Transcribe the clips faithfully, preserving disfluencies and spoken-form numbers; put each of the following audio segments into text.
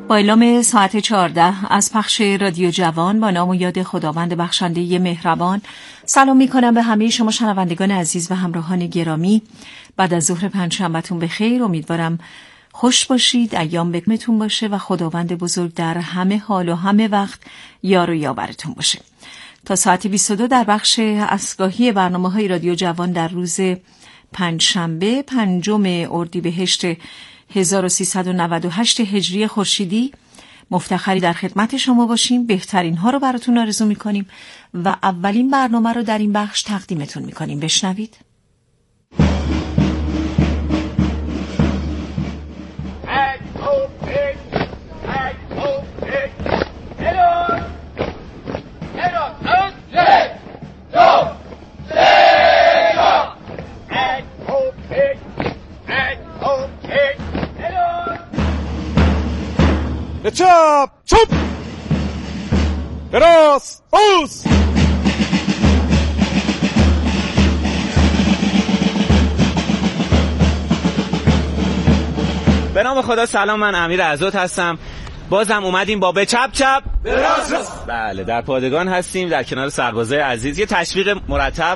با اعلام ساعت چهارده از پخش رادیو جوان با نام و یاد خداوند بخشنده مهربان سلام می کنم به همه شما شنوندگان عزیز و همراهان گرامی. بعد از ظهر پنجشنبهتون بخیر، امیدوارم خوش باشید، ایام بکمتون باشه و خداوند بزرگ در همه حال و همه وقت یار و یاورتون باشه. تا ساعت بیست و دو در بخش اسگاهی برنامه‌های رادیو جوان در روز پنجشنبه پنجم اردیبهشت هزار و سیصد و نود و هشت هجری خورشیدی مفتخری در خدمت شما باشیم. بهترین ها رو براتون آرزو میکنیم و اولین برنامه رو در این بخش تقدیمتون میکنیم. بشنوید. به چپ چپ به راست اوس. به نام خدا. سلام، من امیر عزت هستم. بازم اومدیم با به چپ چپ به راست راست. بله، در پادگان هستیم در کنار سربازای عزیز. یه تشویق مرتب.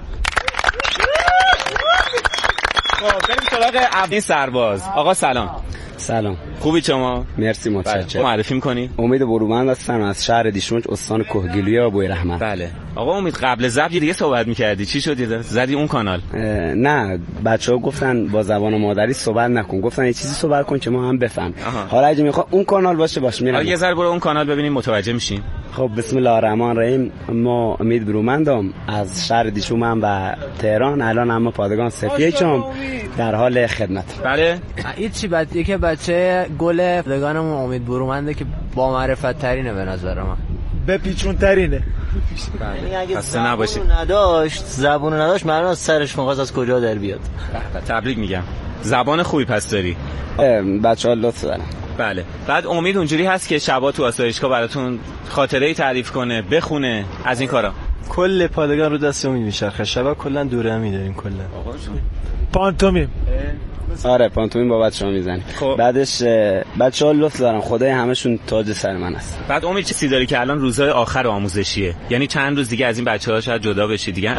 خب بریم سراغ اولین سرباز. آقا سلام. سلام. خوبی شما؟ مرسی، متشکرم. معرفی می‌کنی؟ امید برومند هستم از شهر دیشمک، استان کوهگیلویه و بوی رحمت. بله. آقا امید، قبل ضبط دیگه صحبت می‌کردی، چی شد؟ زدی اون کانال؟ نه، بچه‌ها گفتن با زبان مادری صحبت نکن، گفتن یه چیزی صحبت کن که ما هم بفهمیم. حالا اگه می‌خواد اون کانال باشه باش میرم. یه ذره برو اون کانال ببینیم متوجه میشیم. خب بسم الله الرحمن الرحیم. ما امید برومندم از شهر دیشمک و تهران. الان هم پادگان سپیچم در حال خدمت. بله. این چی بعد که بچه گل پادگانم امید برومنده که با معرفت ترینه به نظر من، به پیچون ترینه. بله. اگه زبونو نداشت زبونو نداشت معلوم از سرش مغاز از کجا در بیاد. تبریک میگم، زبان خوبی پس داری. بچه‌ها لطف دارن. بله. بعد امید اونجوری هست که شبا تو آسایشگاه براتون خاطره‌ای تعریف کنه، بخونه، از این کارا. کل پادگان رو دست امید میچرخه، شبا کلا دوره هم می‌داریم کلا. پانتومیم. آره پانتومیم با بچه‌ها میزنیم. خب. بعدش بچه‌ها لطف دارن، خدای همشون تاج سر من است. بعد امید چیزی داری که الان روزهای آخر آموزشیه، یعنی چند روز دیگه از این بچه‌ها شاید جدا بشی دیگه.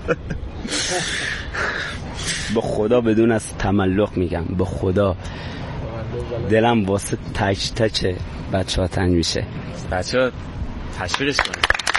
به خدا بدون از تملق میگم، به خدا دلم واسه تک تک بچه‌ها تنگ میشه. بچه‌ها تشویقش کنید.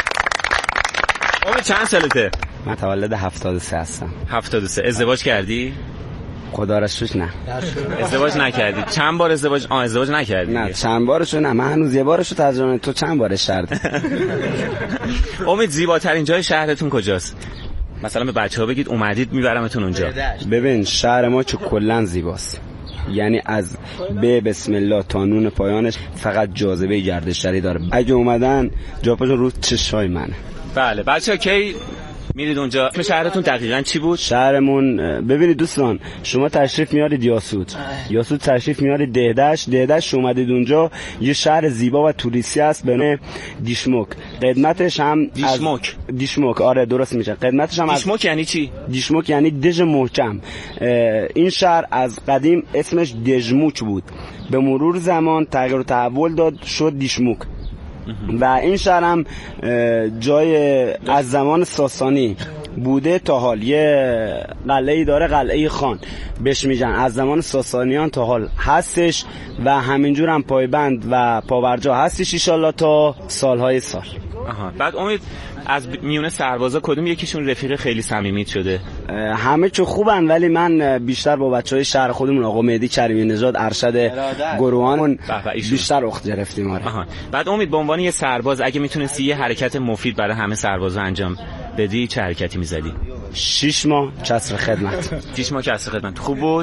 امید چند سالته؟ من تولد هفتاد و سه هستم. هفتاد و سه. ازدواج کردی؟ خدا را شکر نه. ازدواج نکردی. چند بار ازدواج آ ازدواج نکردی؟ نه چند بارشو نه، من هنوز یه بارشو تجربه. تو چند بارش کردی؟ امید زیباترین جای شهرتون کجاست؟ مثلا به بچه‌ها بگید اومدید میبرمتون اونجا. ببین شهر ما که کلا زیباست، یعنی از به بسم الله تا نون پایانش فقط جاذبه گردشگری داره. اگه اومدن جاپاشون رو چشای منه. بله. بچه‌ها کی میرید اونجا؟ اسم شهرتون دقیقاً چی بود؟ شهرمون ببینید دوستان، شما تشریف میارید یاسود، یاسود تشریف میارید دهدش، دهدش اومدید اونجا یه شهر زیبا و توریستی است به نام دیشمک. قدمتش هم دیشمک. دیشمک آره درست میشه. قدمتش هم دیشمک یعنی چی؟ دیشمک یعنی دژ محکم. این شهر از قدیم اسمش دژموک بود، به مرور زمان تغییر و تحول داد شد دیشمک. و این شهر هم جای از زمان ساسانی بوده تا حال. یه قلعه‌ای داره، قلعه خان بهش میگن، از زمان ساسانیان تا حال هستش و همینجور هم پایبند و پاورجا هستش ان شاءالله تا سالهای سال. آها. بعد امید از میونه سربازا کدوم یکیشون رفیق خیلی صمیمیت شده؟ همه چه خوبن، ولی من بیشتر با بچهای شهر خودمون آقا مهدی کریمی نژاد ارشد گروهان بیشتر اخت گرفتیم. آره. بعد امید به عنوان یه سرباز اگه میتونستی یه حرکت مفید برای همه سربازا انجام بدی چه حرکتی میزدی؟ شش ماه کسر خدمت. شش ماه کسر خدمت. خوب بود؟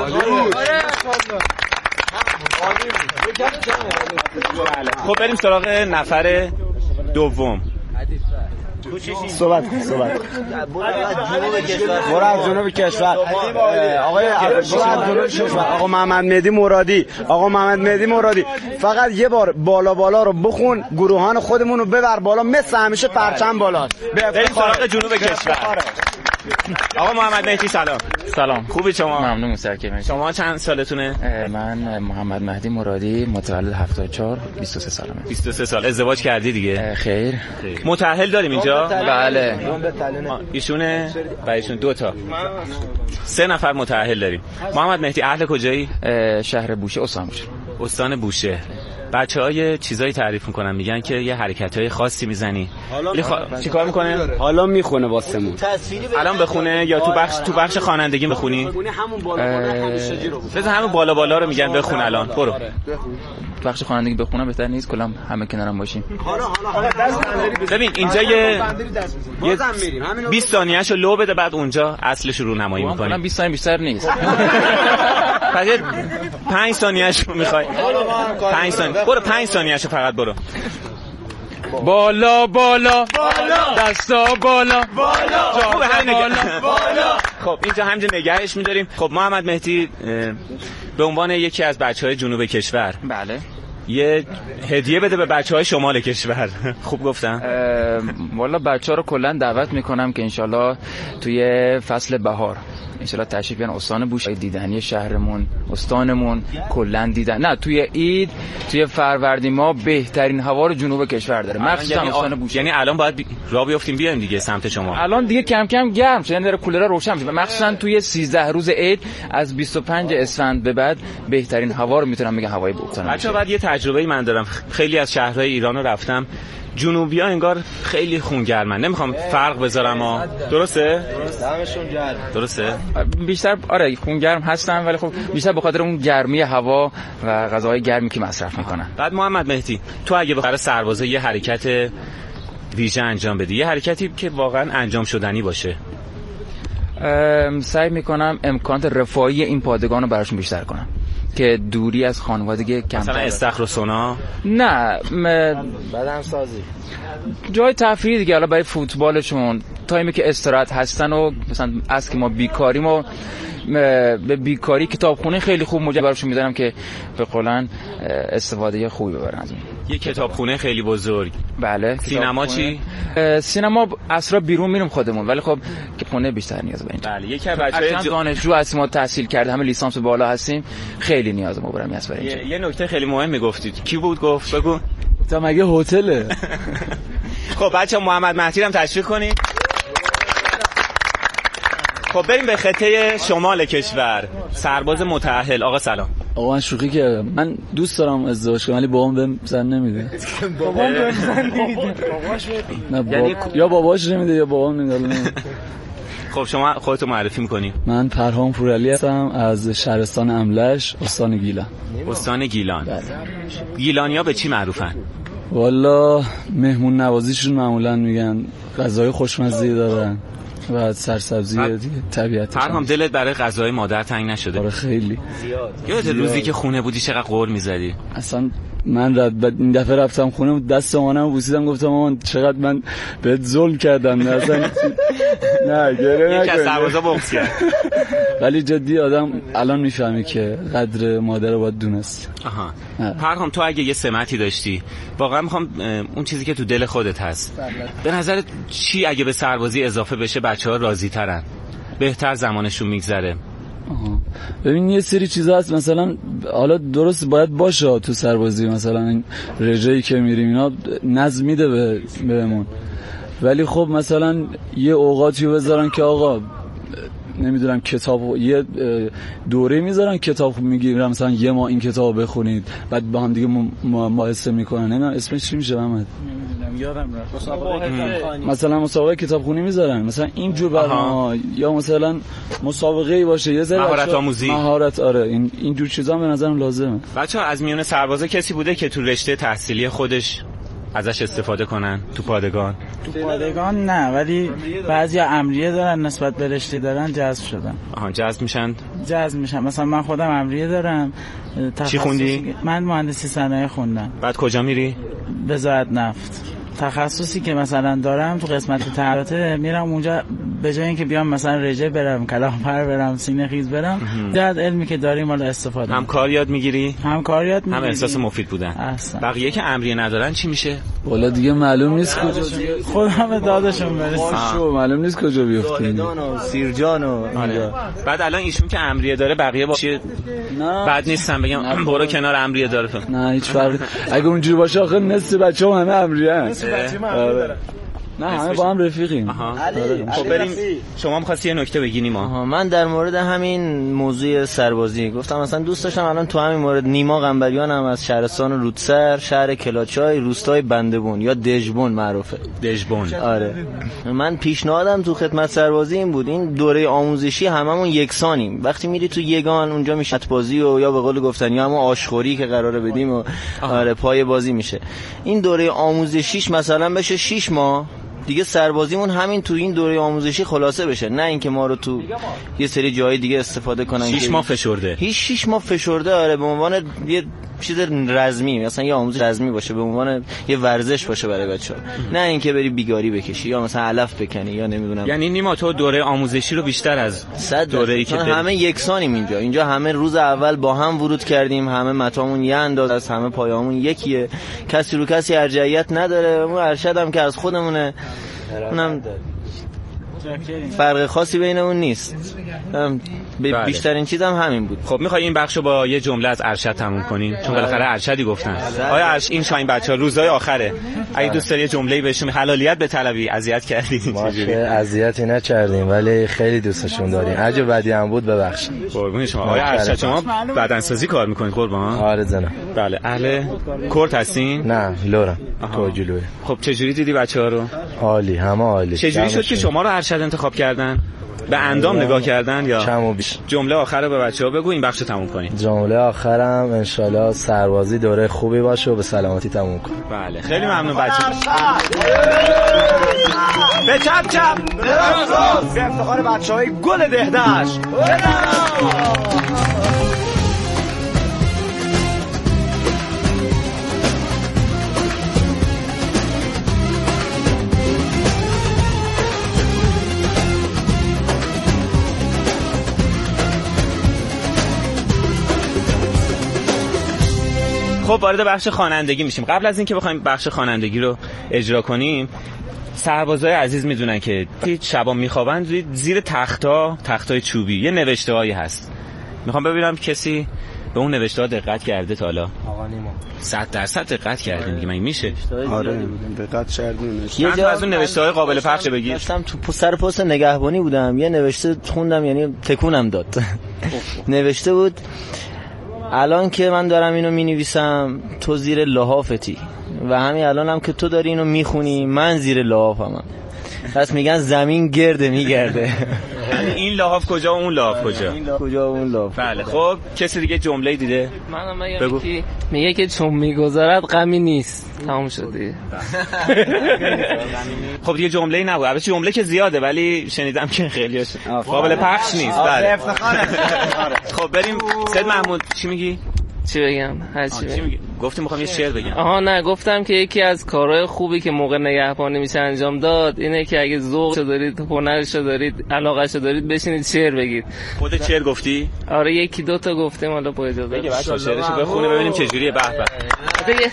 خب بریم سراغ نفر دوم. صحبت صحبت برو از جنوب کشور. آقای جنوب کشور آقا محمد مهدی مرادی. آقا محمد مهدی مرادی فقط یه بار بالا بالا رو بخون، گروهان خودمون رو ببر بالا، مثل همیشه پرچم بالا. بریم سراغ جنوب کشور. آقا محمد مهدی سلام. سلام. خوبی شما؟ ممنون سرکه. شما چند سالتونه؟ من محمد مهدی مرادی، متولد هفتاد و چهار، بیست و سه سالمه. بیست و سه سال. ازدواج کردی دیگه؟ خیر. متأهل داریم اینجا؟ بله. ایشونه و ایشون دو تا. سه نفر متأهل داریم. محمد مهدی اهل کجایی؟ شهر بوشه، استان بوشه. استان بوشه. بچه‌ها یه چیزایی تعریف میکنن، میگن که یه حرکت‌های خاصی میزنی. ولی خ... چیکار میکنه؟ حالا میخونه واسمون. الان بخونه یا تو بخش تو بخش خوانندگی بخونی؟ همون بالا بالا همون شجی رو. بذار همون بالا بالا رو میگن بخون الان. برو. بخش خوانندگی بخونم بهتر نیست؟ کلام همه کنارم باشیم. حالا حالا حالا ببین اینجا یه بیست ثانیه‌شو لو بده، بعد اونجا اصلش رو نمایی می‌کنی. من بیست ثانیه بیشتر نیست. فقط پنج ثانیه‌شو می‌خوای. پنج ثانیه. برو پنج ثانیه‌شو فقط برو. بالا بالا بالا دستا بالا بالا. خوبه همین بالا بالا. خب اینجا همینجا نگهش می‌داریم. خب محمد مهدی به عنوان یکی از بچه‌های جنوب کشور، بله، یه هدیه بده به بچه‌های شمال کشور. خوب گفتم؟ والا بچه‌ها رو کلا دعوت میکنم که انشالله توی فصل بهار انشالله تشریف بیان استان بوشه، دیدنی شهرمون، استانمون کلا دیدن. نه توی عید، توی فروردین ما بهترین هوا رو جنوب کشور داره، مخصوصا استان بوشه. یعنی الان باید بی... راه بیافتیم بیایم دیگه سمت شما. الان دیگه کم کم گرم شده، یعنی داره کولرها روشن میشه، مخصوصا توی سیزده روز عید از بیست و پنج اسفند به بعد بهترین هوا رو میتونم بگم هوای استان. بچه‌ها بعد یه تجربه‌ای من دارم، خیلی از شهرهای ایران رو رفتم، جنوبی‌ها انگار خیلی خونگرمن. نمیخوام فرق بذارم ها، درسته؟ دمشون گرم. درسته؟ بیشتر آره خونگرم هستن، ولی خب بیشتر به خاطر اون گرمی هوا و غذاهای گرمی که مصرف میکنن. بعد محمد مهدی تو اگه بخوای سربازا یه حرکت ویژه انجام بدی، یه حرکتی که واقعا انجام شدنی باشه، سعی میکنم امکانات رفاهی این پادگان رو براشون بیشتر کنم که دوری از خانوادگی کمتر. مثلا استخر و سونا؟ نه م... بدن سازی، جای تفریحی دیگه، حالا برای فوتبالشون تایمی که استراحت هستن و مثلا از که ما بیکاریم و به بیکاری کتابخونه خیلی خوب موجب براشون میذارم که به قولن استفاده خوبی ببرن. یه کتابخونه خیلی بزرگ. بله. سینما چی؟ سینما اصلا بیرون میریم خودمون، ولی خب که خونه بیشتر نیاز به این. بله. یکی از بچه‌های دانشجو هستیم، ما تحصیل کرده، همه لیسانس بالا هستیم، خیلی نیاز ما برام نیاز برای یه, یه نکته خیلی مهم میگفتید. کی بود گفت؟ بگو. تا مگه هتله. خب بچه‌ها محمد مهدی هم تشویق کنید. خب بریم به خطه شمال کشور. سرباز متأهل. آقا سلام. آقا من شوخی کردم، من دوست دارم ازدواج کنم ولی بابام بهم زن نمیده. بابام بهم زن نمیده. نه یعنی یا باباش نمیده یا بابام نمیده. خب شما خودتو معرفی میکنی؟ من پرهام پورعلی هستم از شهرستان املش، استان گیلان. استان گیلان. بله. گیلانیا به چی معروفن؟ والا مهمون نوازیشون معمولا میگن غذای خوشمزه دارن و سرسبزی دیگه طبیعتش. پرهام دلت برای غذای مادر تنگ نشده؟ آره خیلی. یادت روزی که خونه بودی چقدر قور میزدی؟ اصلا من رد بعد این دفعه رفتم خونه، دست مامانم بوسیدم، گفتم مامان چقدر من بهت ظلم کردم. نه اصلا نه گره نکنی. یکی از سربازا بغض کرد. ولی جدی آدم الان میفهمی که قدر مادر رو باید دونست. آها. پرهام تو اگه یه سمتی داشتی، واقعا میخوام اون چیزی که تو دل خودت هست، به نظرت چی اگه به سربازی اضافه بشه بچه‌ها راضی ترن، بهتر زمانشون میگذره؟ آها. ببین یه سری چیزا هست، مثلا حالا درست باید باشه تو سربازی، مثلا این رژه‌ای که میریم اینا نظم میده به بهمون، ولی خب مثلا یه اوقاتی بذارن که آقا نمیدونم کتاب، یه دوره میذارن کتاب میگیرن، مثلا یه ماه این کتابو بخونید، بعد با هم دیگه مقایسه میکنن. نمیدونم اسمش چی میشه محمد، نمیدونم یادم رفت. مثلا مسابقه کتابخونی میذارن، مثلا این جور برنامه‌ها، یا مثلا مسابقه‌ای باشه یه ذره مهارت آموزی، مهارت آره این این جور چیزا به نظرم لازمه. بچه‌ها از میون سربازا کسی بوده که تو رشته تحصیلی خودش ازش استفاده کنن تو پادگان؟ تو پادگان نه، ولی بعضی امریه دارن نسبت به رشته دارن جذب شدن. آها جذب میشن؟ جذب میشن. مثلا من خودم امریه دارم. چی خوندی؟ من مهندسی صنایع خوندم. بعد کجا میری؟ وزارت نفت. تخصصی که مثلا دارم تو قسمت طراحی میرم اونجا به جای اینکه بیام مثلا رژه برم کلافر برم سینه خیز برم بعد علمی که داریم حالا استفاده هم کار یاد میگیری هم کار یاد میگیری هم احساس مفید بودن. احسن. بقیه که امریه ندارن چی میشه؟ والا دیگه معلوم نیست کجا خودم به دادشون برسم شو معلوم نیست کجا بیفتیم زاهدان و سیرجان و آره. بعد الان ایشون که امریه داره بقیه با چی بد نیستن بگم برو کنار امریه داره تو. نه هیچ فرقی اگه اونجوری باشه آخه نصف بچه‌ها همه امریه هست. آره. نه همه با هم رفیقیم. خب بریم شما می‌خواستی یه نکته بگی نیما. من در مورد همین موضوع سربازی گفتم مثلا دوست داشتم الان تو همین مورد نیما قنبریان هم از شهرستان رودسر شهر کلاچای روستای بنده‌بون یا دژبون معروفه. دژبون. آره. من پیشنهادم تو خدمت سربازی این بود این دوره آموزشی هممون یکسانیم. وقتی میری تو یگان اونجا میشه بازی و یا به قول گفتن یا هم آشخوری که قراره بدیم و آره پای بازی میشه. این دوره آموزشیش مثلا بشه شش ماه دیگه سربازیمون همین تو این دوره آموزشی خلاصه بشه نه اینکه ما رو تو یه سری جای دیگه استفاده کنن. شش ماه فشرده. هیچ شش ماه فشرده آره به عنوان یه چیز رزمی مثلا یه آموزش رزمی باشه به عنوان یه ورزش باشه برای بچه‌ها نه اینکه بری بیگاری بکشی یا مثلا علف بکنی یا نمیدونم. یعنی نیما تو دوره آموزشی رو بیشتر از دوره‌ای که همه یکسانیم اینجا اینجا همه روز اول با هم ورود کردیم همه متامون یه اندازه از همه پایه‌مون یکیه کسی رو کسی ارجحیت نداره. اون ارشدم که از خودمونه اونم فرق خاصی بین اون نیست. بله. بیشترین چیزم هم همین بود. خب میخوای این بخشو با یه جمله از ارشد تموم کنیم چون بالاخره ارشدی گفتن. آیا ارشد این شاین بچه‌ها روزهای آخره اگه دوست داری یه جمله‌ای بهشون حلالیت به طلبی اذیت کردین ما که اذیتی نکردیم ولی خیلی دوستشون داریم اگه بدی هم بود ببخشید. قربون شما. آیا ارشد شما بدنسازی کار میکنید قربان؟ آره جناب. بله. اهل کورت هستین؟ نه لورم کوجلوه. خب چه جوری دیدی بچه‌ها رو؟ عالی همه عالی. چه جوری شد که شما رو ارشد انتخاب کردن؟ به اندام نگاه کردن یا کم و بیش؟ جمله آخر رو به بچه‌ها بگو این بخش تموم کنیم. جمله آخرم انشالله سربازی دوره خوبی باشه و به سلامتی تموم کنیم. بله خیلی ممنون بچه‌ها. به چپ چپ به افتخار بچه‌های گل دهدشت. خب وارد بخش خوانندگی میشیم. قبل از اینکه بخوایم بخش خوانندگی رو اجرا کنیم سربازای عزیز میدونن که شبا میخوابن زیر تختا تختای چوبی یه نوشته‌هایی هست. میخوام ببینم کسی به اون نوشته‌ها دقت کرده تا حالا؟ آقا نیما صد درصد دقت کردین دیگه. من میشه؟ آره دقت کردین. یه جا از اون نوشته‌های قابل پخش بگید. داشتم تو سر پست نگهبانی بودم یه نوشته خوندم یعنی تکونم داد. نوشته بود الان که من دارم اینو مینویسم تو زیر لحافتی و همین الان هم که تو داری اینو میخونی من زیر لحافمم. پس میگن زمین گرده میگرده. این لحاف کجا و اون لحاف کجا؟ کجا و اون لحاف. بله خب کسی دیگه جمله دیده؟ منم میگم که میگه که چون میگذارد غمی نیست. تمام شده. خب دیگه جمله‌ای نبود. البته جمله که زیاده ولی شنیدم که خیلی قابل پخش نیست. بله. خب بریم سید محمود چی میگی؟ چی بگم؟ هر چی بگم. گفتم میخوام یه شعر بگم. آها نه گفتم که یکی از کارهای خوبی که موقع نگهبانی میشه انجام داد اینه که اگه ذوقشو دارید، هنرشو دارید، علاقهشو دارید بشینید شعر بگید. خودت شعر گفتی؟ آره یکی دو تا گفتم حالا با اجازه. بگه بچه‌ها شعرشو بخونه ببینیم چه جوریه. به به.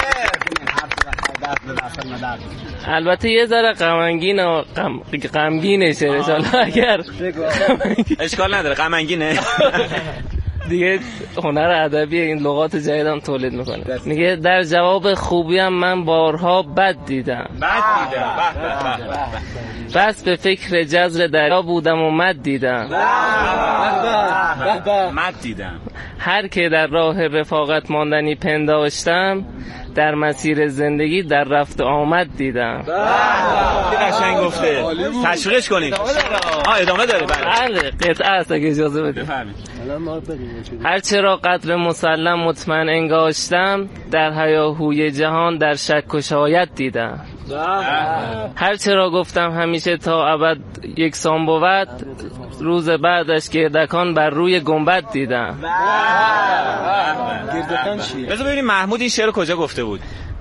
البته یه ذره غمگین و غم غمگینه شعرش حالا اگر اشکال نداره غمگینه. دیگه هنر ادبی این لغات جدیدم تولید میکنه. میگه در جواب خوبیم من بارها بد دیدم. بد دیدم. بس به فکر جزر دریا بودم و مد دیدم. مد دیدم. هر که در راه رفاقت ماندنی پنداشتم در مسیر زندگی در رفت آمد دیدم. قشنگ گفته. تشویقش کنید. آه ادامه داره. بله قطعه است اگه اجازه بدید. هر چرا قدر مسلم مطمئن انگاشتم در هیاهوی جهان در شک و شایعت دیدم. هر چرا گفتم همیشه تا ابد یکسان بود روز بعدش گردکان بر روی گنبد دیدم. بذار ببینیم محمود این شعر کجا گفته بود.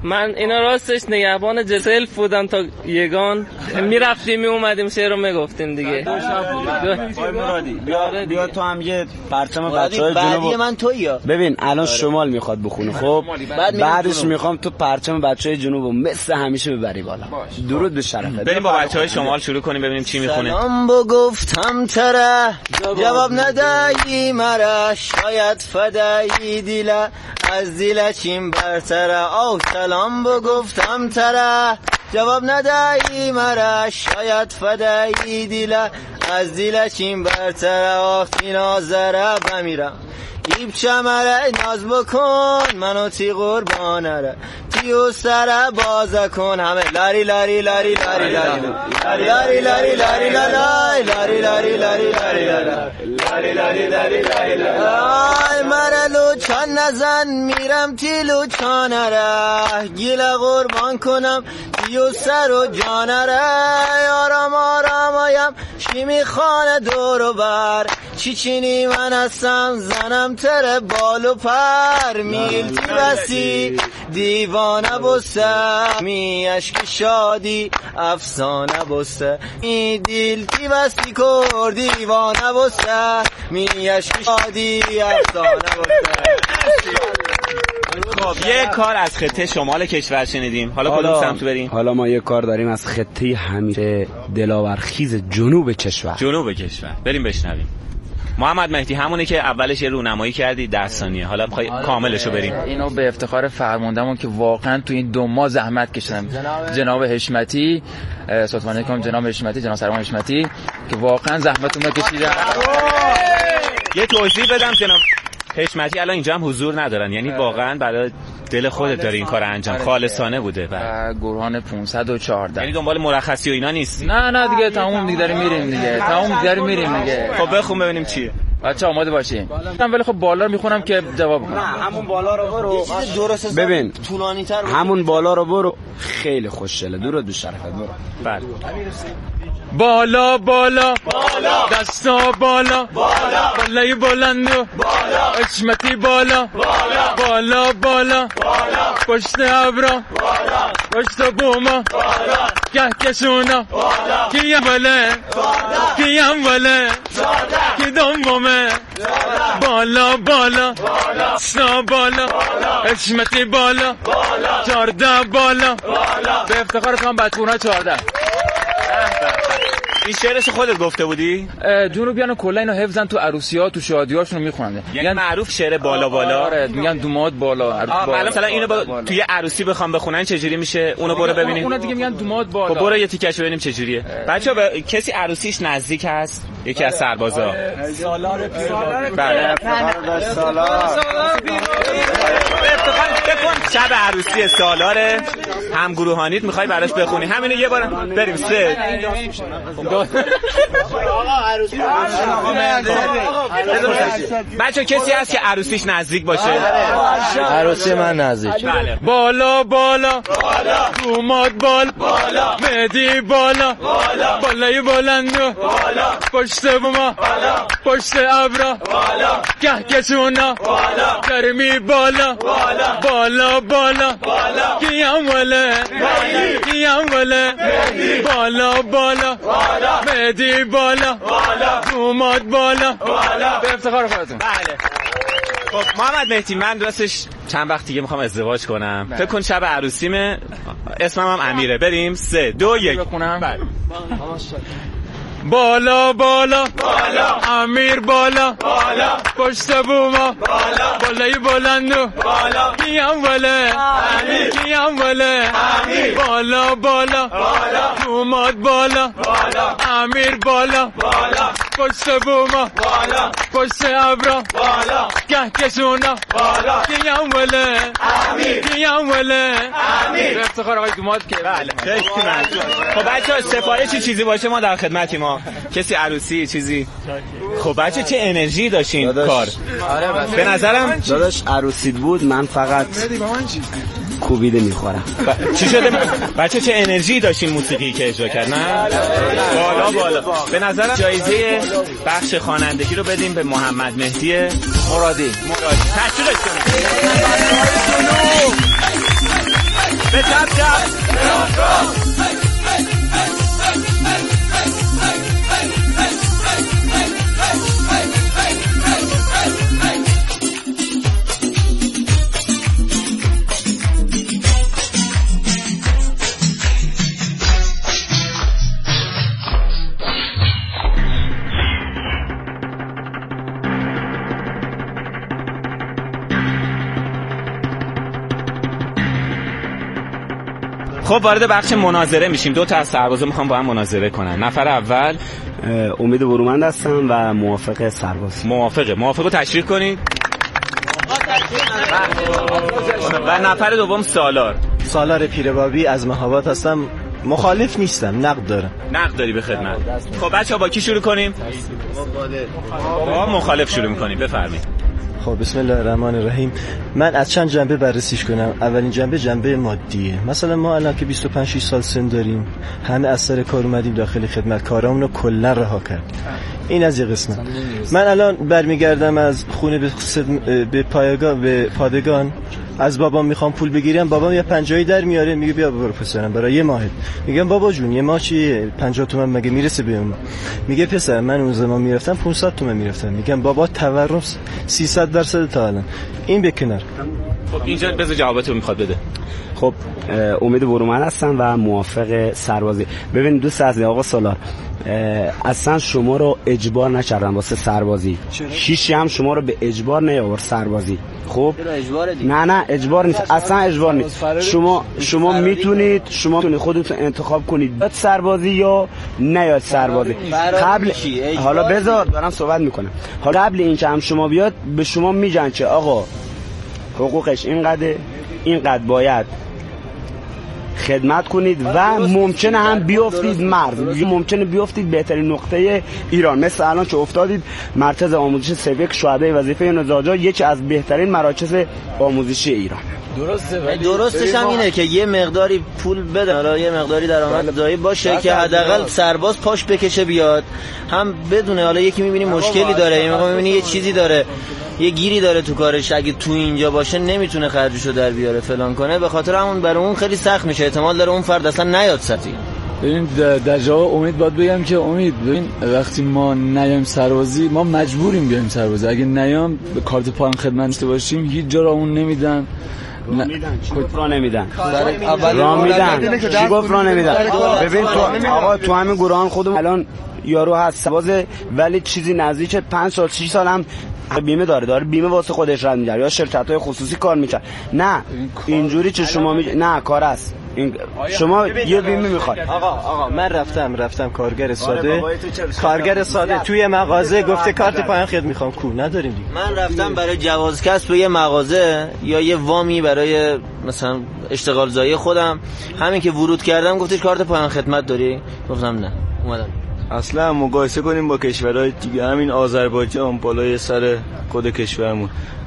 من اینا راستش نگهبان جسل بودم تا یگان میرفتیم می اومدیم شعر رو میگفتیم دیگه. آقای مرادی بیا بیا تو هم یه پرچم بچهای جنوب من تویا ببین الان شمال میخواد بخونه خب بعدش میخوام تو پرچم بچهای جنوبو مثل همیشه ببری بالا. درود به شرفت. بریم با بچهای شمال شروع کنیم ببینیم چی میخونه. سلام بگفتم تره جواب ندهی مرا شاید فدایی دیله از دیل چیم برتره. آو سلام بگفتم تره جواب ندهی مرا شاید فدایی دیله از دیل چیم برتره. وقتی نازره بمیرم ایب چمره ناز بکن منو تی قربانره تیو سره بازه کن همه لاری لاری لاری لاری لاری لاری لاری لاری لاری لاری لاری لاری لاری لاری لاری لاری لاری آی مرا لوچان نزن میرم تی لوچانره گیل قربان کنم تیو سر و جانره. آرام آرام آیم شیمی خانه دورو بر چی چینی من هستم زنم تره بالو پر میل تی بسی دیوانه بسته می عشق شادی افسانه بسته می دیل تی بسی کر دیوانه بسته می عشق شادی افسانه بسته. خب یه کار از خطه شمال کشور شنیدیم. حالا کدوم سمت بریم؟ حالا ما یه کار داریم از خطه همیشه دلاورخیز جنوب کشور. جنوب کشور بریم بشنویم. محمد مهدی همونه که اولش یه رونمایی کردی ده ثانیه، حالا می‌خوای کاملشو بریم. اینو به افتخار فرماندهمون که واقعا تو این دو ماه زحمت کشیدن جناب حشمتی، سلطان علیکم جناب حشمتی، جناب سروان حشمتی که واقعا زحمتون رو کشیدن. یه توضیح بدم جناب حشمتی الان اینجا هم حضور ندارن، یعنی واقعا برای دل خودت داری این کار انجام خالصانه بوده. و گروهان پنجصد و چهارده یعنی دنبال مرخصی و اینا نیست؟ نه نه دیگه تمام دیگه داریم میریم دیگه تمام دیگه داریم میریم دیگه. خب بخون ببینیم چیه. بچه آماده باشین. من ولی خب بالا رو میخونم که جواب کنم. نه همون بالا رو برو درست ببین طولانی تر همون بالا رو برو خیلی خوشگله. درود به شرفت برو. بله بالا بالا بالا دستا بالا بالا بالای بلند و بالا حشمتی بالا بالا بالا بالا بالا پشت ابرا بالا پشت بوما بالا کهکشونا بالا کیم وله کیم وله کی دومه بالا بالا دستا بالا حشمتی بالا چارده بالا به افتخار کنم بچه‌ها چارده. این شعرش خودت گفته بودی؟ جنوبیان و کلا اینو حفظن تو عروسی‌ها تو شادی‌هاشون میخونن. یعنی معروف شعر بالا بالا. آره میگن دوماد بالا عروس بالا. مثلا اینو با... توی عروسی بخوام بخونن چه جوری میشه؟ اونو برو ببینیم. اونا دیگه میگن دوماد بالا. خب برو یه تیکش ببینیم چه جوریه. بچه‌ها ب... کسی عروسیش نزدیک هست؟ یکی از سربازا. سالار پیرو. بله. سالار. بکن شب عروسی سالاره هم گروهانیت میخوای براش بخونی همینو یه بار بریم. سه بچه کسی هست که عروسیش نزدیک باشه؟ عروسی من نزدیک. بله. بالا بالا دوماد بال بالا مهدی بالا بالای بلند و پشت بوما پشت ابرا کهکشونا گرمی بالا بالا بالا کیم وله کیم وله بالا بالا مهدی بالا دوماد بالا به افتخار خودتون. بله. خب محمد مهدی من راستش چند وقت دیگه میخوام ازدواج کنم. فکر کن شب عروسیمه، اسمم هم امیره. بریم سه دو یک بخونم. بله. بالا بالا بالا امیر بالا بالا پشت بوما بالا بالای بلند و بالا کیم وله کیم وله بالا بالا دوماد بالا امیر بالا پشت بوما پشت ابرا کهکشونا کیم وله کیم وله به افتخار آقای دوماد که بله خیلی ممنون. خب بچه‌ها سفارشی چیزی باشه ما در خدمتیم. ما کسی عروسی چیزی. خب بچه چه انرژی داشتین کار. به نظرم داداش عروسیت بود من فقط کوبیده میخورم. چی شده بچه چه انرژی داشتین موسیقی که اجرا کرد؟ نه بالا بالا. به نظرم جایزه بخش خوانندگی رو بدیم به محمد مهدی مرادی. مرادی تشویقش کنید. به چپ چپ. خب وارد بخش مناظره میشیم. دو تا از سربازا میخوام با هم مناظره کنن. نفر اول امید برومند هستم و موافق سرباز. موافقه. موافقو تشریح کنید. و نفر دوم سالار. سالار پیربابی از مهاباد هستم. مخالف نیستم، نقد دارم. نقد داری به خدمت. خب بچه‌ها با کی شروع کنیم؟ با مخالف شروع می‌کنیم. بفرمایید. خب بسم الله الرحمن الرحیم. من از چند جنبه بررسیش کنم. اولین جنبه جنبه مادیه. مثلا ما الان که بیست و پنج شش سال سن داریم، همه از سر کار اومدیم داخل خدمت، کارامون رو کلا رها کردیم. این از یه قسمت. من الان برمیگردم از خونه به به پایگاه به پادگان، از بابام میخوام پول بگیرم، بابام یه پنجاهی در میاره، میگه بیا برو پسرم برای یه ماهت. میگم بابا جون یه ماه چیه؟ پنجاه تومن مگه میرسه بهم؟ میگه پسر من اون زمان میرفتم پانصد تومن میرفتم. میگم بابا تورم سیصد درصد تا الان. این به کنار. خب اینجا بذار جوابتو میخواد بده. خب امید برومند هستم و موافق سربازی. ببین دوست عزیز آقا سالار، اصلا شما رو اجبار نکردن واسه سربازی. شیشی هم شما رو به اجبار نیاورد سربازی. خب نه نه اجبار نیست، اصلا اجبار نیست. شما شما میتونید شما میتونید خودتون انتخاب کنید بیاد سربازی یا نیاد سربازی. قبل حالا بذار دارم صحبت میکنم. حالا قبل اینکه هم شما بیاد به شما میگن که آقا حقوقش اینقدر اینقدر باید خدمت کنید و ممکنه هم بیافتید مرز، ممکنه بیافتید بهترین نقطه ایران، مثل الان که افتادید مرکز آموزش سویک شهدای وظیفه نزاجا، یکی از بهترین مراکز آموزشی ایران. درسته ولی درستش هم اینه که یه مقداری پول بده، حالا یه مقداری درآمد دایی باشه که حداقل سرباز پاش بکشه بیاد، هم بدونه حالا یکی میبینی مشکلی داره، یه موقع میبینی یه چیزی داره، یه گیری داره تو کارش، اگه تو اینجا باشه نمیتونه خرجشو در بیاره فلان کنه، به خاطر همون برای اون خیلی سخت میشه، احتمال داره اون فرد اصلا نیاد سطحی. ببین در جواب امید باید بگم که امید ببین وقتی ما نیایم سربازی ما مجبوریم بیایم سربازی، اگه نیام به کارت پایان خدمت داشته باشیم هیچ جا را اون نمیدن. نه گفت را نمیدن را میدن چی گفت را نمیدن. ببین تو آقا تو همین گروهان خودمون الان یارو هست سربازه ولی چیزی نزدیک پنج سال شش سال هم بیمه داره داره بیمه واسه خودش رد می‌گیره یا شرکت‌های خصوصی کار می‌کنه. نه اینجوری که شما می... نه کار است این... شما یه بیمه می‌خواد. آقا آقا من رفتم رفتم کارگر ساده کارگر ساده توی مغازه گفته کارت پایان خدمت می‌خوام کو نداریم دیگه. من رفتم برای جواز کسب به یه مغازه یا یه وامی برای مثلا اشتغال زایی خودم، همین که ورود کردم گفتش کارت پایان خدمت داری؟ گفتم نه. اومدم اصلا مقایسه کنیم با کشورهای دیگه، همین آذربایجان بالای سر کد کشورمون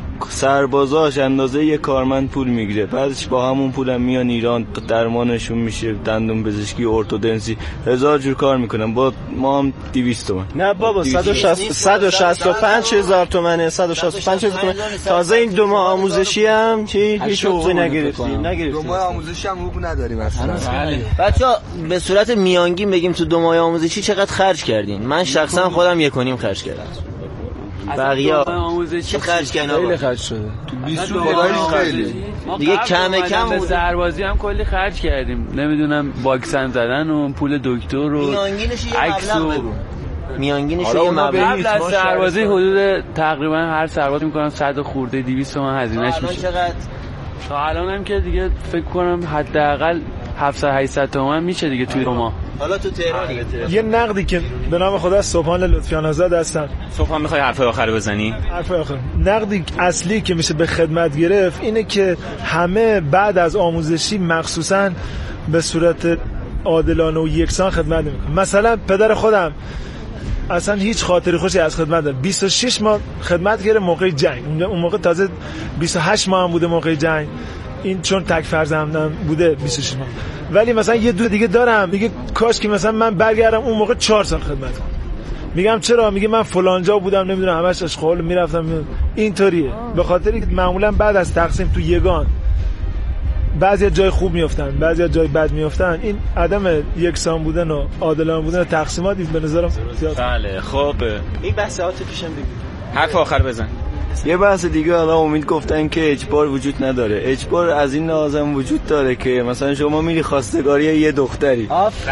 سربازاش اندازه یه کارمند پول میگیره، بعدش با همون پولم میان ایران درمانشون میشه، دندون پزشکی، ارتودنسی، هزار جور کار میکنن، با ما هم دویست تومن. نه بابا صد و شصت و پنج هزار تومنه، صد و شصت و پنج هزار تومن. تازه این دو ماه آموزشی هم چی هیچ حقوقی نگرفتیم نگرفتیم دو ماه آموزشی هم حقوق نداریم اصلا. بچا به صورت میانگین بگیم تو دو ماه آموزشی چقدر خرج کردین؟ من شخصا خودم یک و نیم خرج کردم. بقیه آموزشی خرج کردن خیلی خرج شده تو بیست روز خیلی دیگه کم کم بود. سربازی هم کلی خرج کردیم، نمیدونم واکسن زدن و پول دکتر و میانگینش یه مبلغ بگو. میانگینش یه مبلغ. قبل از سربازی حدود تقریبا هر سرباز میکنم صد خورده دویست تومن هزینه‌اش میشه. چقدر تا الان هم که دیگه فکر کنم حداقل هفتصد هشتصد تومن میشه دیگه توی ما. حالا تو تهرانی یه نقدی که به نام خدا سبحان لطفیان آزاد هستم. سبحان میخوای حرف آخر بزنی؟ حرف آخر نقدی اصلی که میشه به خدمت گرفت اینه که همه بعد از آموزشی مخصوصا به صورت عادلانه و یکسان خدمت نمیکنن. مثلا پدر خودم اصلا هیچ خاطری خوشی از خدمت داره، بیست و شش ماه خدمت کرده موقع جنگ، اون موقع تازه بیست و هشت ماه هم بوده موقع جنگ، این چون تک فرزندم بوده بیست و شش ماه. ولی مثلا یه دو دیگه دارم میگه کاش که مثلا من برگردم اون موقع چهار سال خدمت کنم. میگم چرا؟ میگه من فلان جا بودم نمیدونم همش اشغال میرفتم. اینطوریه به خاطر اینکه معمولا بعد از تقسیم تو یگان بعضی جای خوب میافتن بعضی جای بد میافتن. این عدم یکسان بودن و عادلانه بودن و تقسیمات به نظرم زیاد. بله خب این بحث عاطفیشم بگو. حرف آخر بزن. یه بحث دیگه حالا امید گفتن که اجبار وجود نداره. اجبار از این لازم وجود داره که مثلا شما میری خواستگاری یه دختری،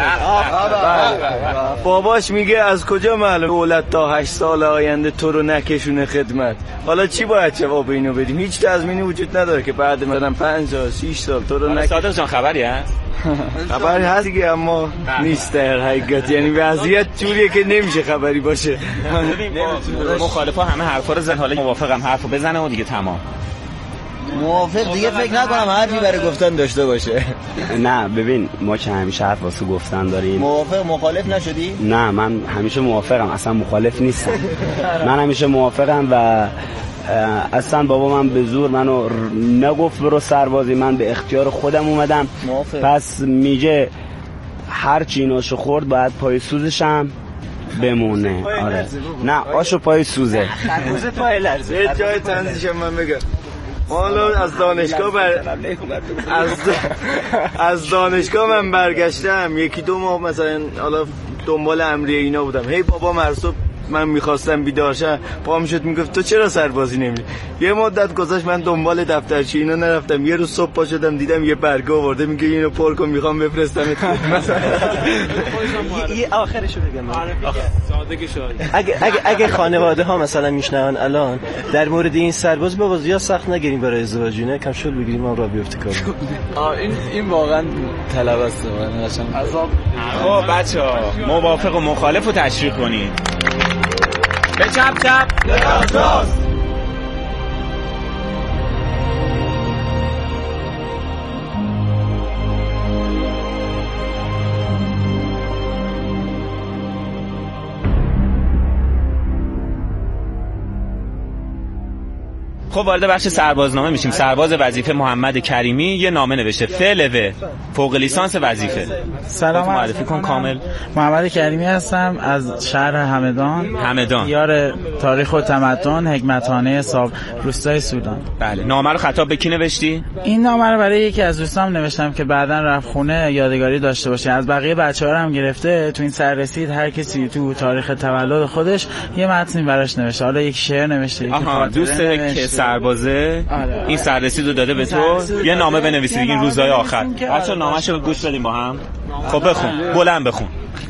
باباش میگه از کجا معلوم اولاد تا هشت سال آینده تو رو نکشونه خدمت. حالا چی باید جواب اینو بدیم؟ هیچ تضمینی وجود نداره که بعد مثلا پنج سال شش سال تو رو نکشونه. صادق جان خبری هست؟ خبری هست دیگه اما نیست در حقیقت. یعنی وضعیت جوریه که نمیشه خبری باشه. مخالفا همه حرفا رو زن، حالا موافقم حرفو بزنه و دیگه تمام. موافق دیگه فکر نکنم حرفی برای گفتن داشته باشه. نه ببین ما که همیشه حرف واسه گفتن داریم. موافق مخالف نشدی؟ نه من همیشه موافقم، اصلا مخالف نیستم. من همیشه موافقم و اصلا بابا من به زور منو نگفت برو سربازی، من به اختیار خودم اومدم. موافق. پس میگه هر چی ناشو خورد باید پای سوزشم بمونه. آره نه آشو پای سوزه خربوزه پای لرزه. یه جای تنزیشم من بگم حالا از دانشگاه بر... از از دانشگاه من برگشتم یکی دو ماه مثلا حالا دنبال امریه اینا بودم. هی بابا مرصوب من میخواستم بیدار شم پا میشد میگفت تو چرا سربازی نمیری. یه مدت گذشت من دنبال دفترچه اینا نرفتم. یه روز صبح پا شدم دیدم یه برگه آورده میگه اینو پر کن میخوام بفرستمت. یه آخرشو بگم سادگی شاید اگه اگه اگه خانواده ها مثلا میشنون الان در مورد این سرباز بابا زیاد سخت نگیریم برای ازدواج نه کم شل بگیریم ما را بیفته کار. این این واقعا طلب است واقعا قشنگ. خب بچه‌ها موافق و مخالف رو تشریح کنید. به چپ چپ به راست راست. خب وارد بخش سربازنامه میشیم. سرباز وظیفه محمد کریمی یه نامه نوشته فعل و فوق لیسانس وظیفه. سلام معرفی کن کامل. محمد کریمی هستم از شهر همدان. همدان یار تاریخ و تمدن حکمتخانه صاحب روستای سودان. بله نامه رو خطاب به کی نوشتی؟ این نامه رو برای یکی از دوستام نوشتم که بعداً رفت خونه یادگاری داشته باشه. از بقیه بچه‌ها هم گرفته. تو این سررسید هر کسی تو تاریخ تولد خودش یه متنی براش نوشته. حالا یک شعر نوشته. آها دوست که سربازه آره. این سررسید رو داده به تو یه نامه بنویسی این روزهای آخر. بچا نامه‌شو گوش بدیم با هم. خب بخون بلند بخون.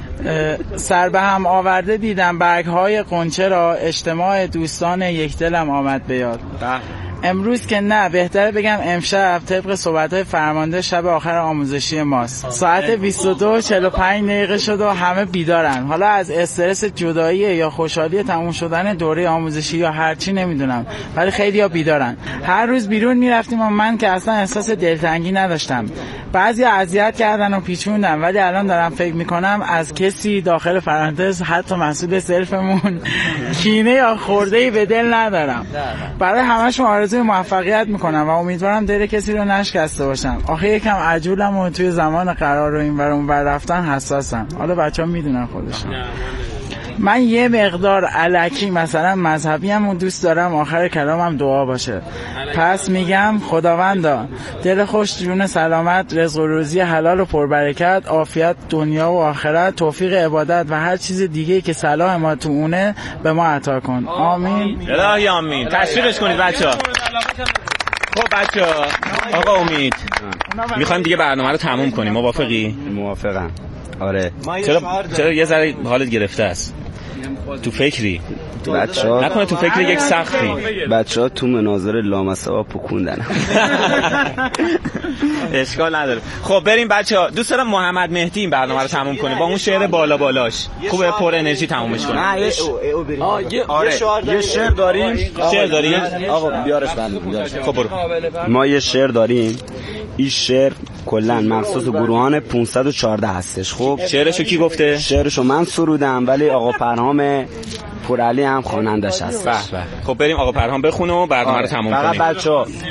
سر به هم آورده دیدم برگ‌های غنچه را اجتماع دوستان یک دلم آمد به یاد. امروز که نه بهتره بگم امشب طبق صحبت‌های فرمانده شب آخر آموزشی ماست. ساعت بیست و دو و چهل و پنج دقیقه شد و همه بیدارن. حالا از استرس جدایی یا خوشحالی تموم شدن دوره آموزشی یا هرچی نمیدونم ولی خیلی‌ها بیدارن. هر روز بیرون میرفتیم و من که اصلا احساس دلتنگی نداشتم. بعضی اذیت کردن و پیچوندن ولی الان دارم فکر میکنم از کسی داخل پرانتز حتی مسئول سلفمون کینه یا خورده‌ای به دل ندارم. برای همه‌شون آرزوی موفقیت میکنم و امیدوارم دل کسی رو نشکسته باشم. آخه یکم عجولم و توی زمان قرار رو این ور اون ور رفتن حساسم. حالا بچه‌ها میدونن خودشون. من یه مقدار الکی مثلا مذهبی هم دوست دارم آخر کلامم دعا باشه. پس میگم خداوندا دل خوش جون سلامت رزق و روزی حلال و پربرکت عافیت دنیا و آخرت توفیق عبادت و هر چیز دیگه که صلاح ما تو اونه به ما عطا کن. آمین الهی آمین. تشویقش کنید بچه‌ها. خب بچه‌ها آقا امید میخوایم دیگه برنامه رو تموم کنیم. موافقی؟ موافقم. آره چرا چرا یه ذره حالت گرفته است؟ تو فکری؟ بچه‌ها نکنه تو فکر یک سختی؟ بچه‌ها تو مناظره لامصبا پکوندن. اشکال نداره. خب بریم بچه‌ها. دوست دارم محمد مهدی این برنامه رو تموم کنه با اون شعر بالا بالاش. خوبه پر انرژی تمومش کنه. آره یه شعر داریم. شعر داریم آقا بیارش بنده بیارش. خب برو. ما یه شعر داریم. این شعر کلا مخصوص گروهان پانصد و چهارده هستش. خب شعرشو کی گفته؟ شعرشو من سرودم ولی آقا پرهام پورعلی هم خوانندش هست. خب بریم آقا پرهام بخونه و برنامه رو تموم کنیم. فقط بچه‌ها